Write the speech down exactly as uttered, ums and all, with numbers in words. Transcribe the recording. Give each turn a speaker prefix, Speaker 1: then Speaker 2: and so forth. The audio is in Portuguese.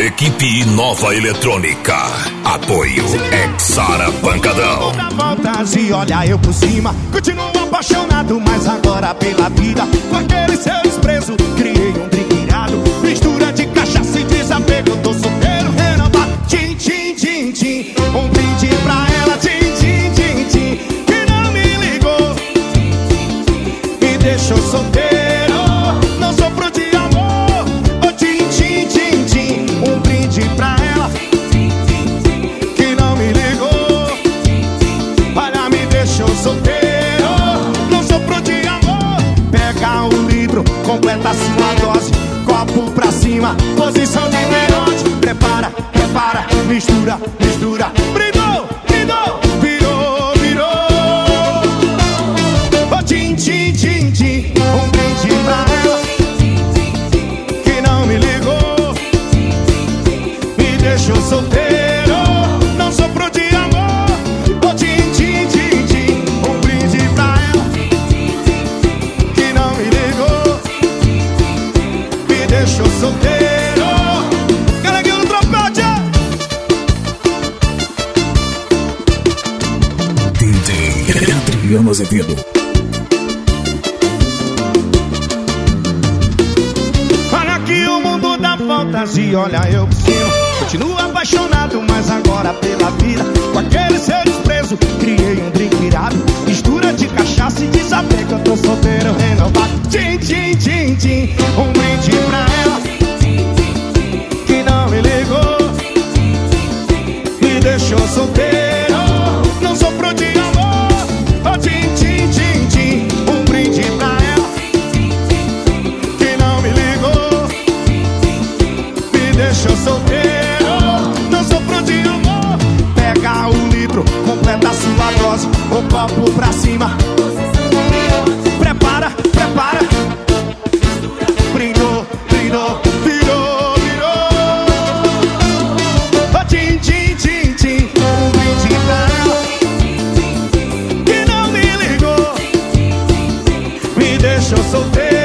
Speaker 1: Equipe Nova Eletrônica. Apoio Exara Pancadão.
Speaker 2: Dá voltas e olha eu por cima. Continuo apaixonado, mas agora pela vida. Com aquele seu desprezo, criei um drink irado. Mistura de cachaça e desapego. Eu tô solteiro, renovado. Tchim, tchim, tchim, tchim. Um brinde pra ela. Tchim, tchim, tchim, tchim. Que não me ligou, me deixou solteiro. Não sofro de amor. Oh, tchim, tchim, tchim, tchim. Um brinde pra ela. Que não me ligou, olha, me deixou solteiro. Não sofro de amor. Pega o litro, completa a sua dose. Copo pra cima, posição de meiote. Prepara, prepara, mistura, mistura. Brindou, brindou, virou, virou. Oh, tchim, tchim, tchim, tchim. Um brinde pra ela. Que não me ligou, me deixou solteiro. Não sofro de amor. Oh, tchim, tchim, tchim, tchim. Um brinde pra ela. Que não me ligou, me deixou solteiro. Caraguinho no trompete.
Speaker 1: D J Adriano Azevedo.
Speaker 2: Olha que o mundo dá voltas e olha eu por cima. Continuo apaixonado, mas agora pela vida. Com aquele seu desprezo, criei um drink irado. Mistura de cachaça e desapego. Eu tô solteiro, renovado. Tchim, tchim, tchim, tchim. Um brinde pra ela. Que não me ligou, me deixou solteiro. Não sofro de amor. Oh, tchim, tchim, tchim, tchim. Um brinde pra ela. Que não me ligou, me deixou solteiro. Não sofro de amor. Pega o litro, completa a sua dose. O copo pra cima. Prepara, prepara. Brindou, brindou, virou, virou. Oh, tchim, tchim, tchim, tchim. Um brinde pra ela. Que não me ligou, me deixou solteiro.